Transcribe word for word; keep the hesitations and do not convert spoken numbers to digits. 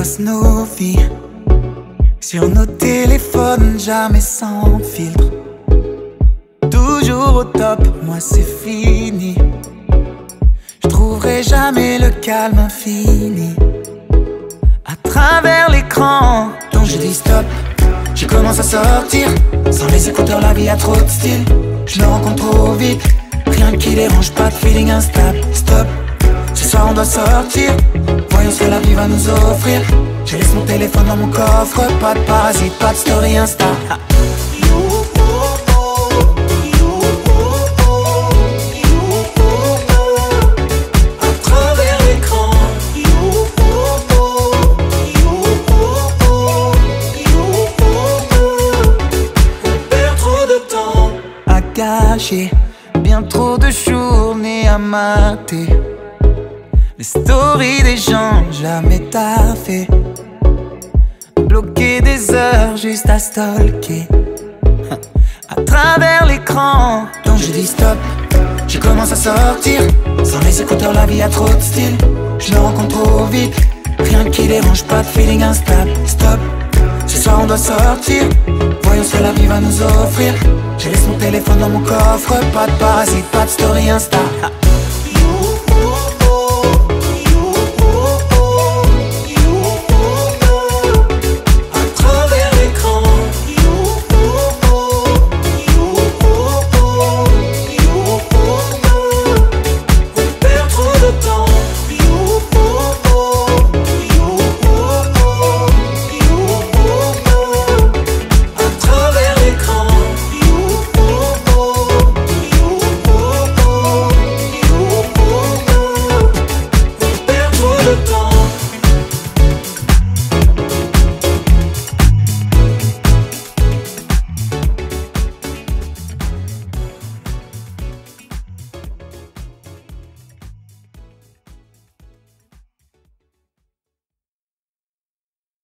trace nos vies sur nos téléphones, jamais sans filtre. Toujours au top, moi c'est fini. Je trouverai jamais le calme infini. À travers l'écran, dont je dis stop, je commence à sortir. Sans les écouteurs, la vie a trop de style. Je me rencontre trop vite, rien qui dérange, pas de feeling instable. Stop, ce soir on doit sortir. Voyons ce que la vie va nous offrir. Je laisse mon téléphone dans mon coffre. Pas de parasite, pas de story Insta. Gâché, bien trop de journées à mater les stories des gens jamais taffés. Bloquer des heures juste à stalker à travers l'écran, donc je dis stop. Je commence à sortir. Sans les écouteurs, la vie a trop de style. Je me rencontre trop vite, rien qui dérange, pas de feeling instable. Stop, ce soir on doit sortir. Voyons ce que la vie va nous offrir. Je laisse mon téléphone dans mon coffre. Pas de parasite, pas de story Insta.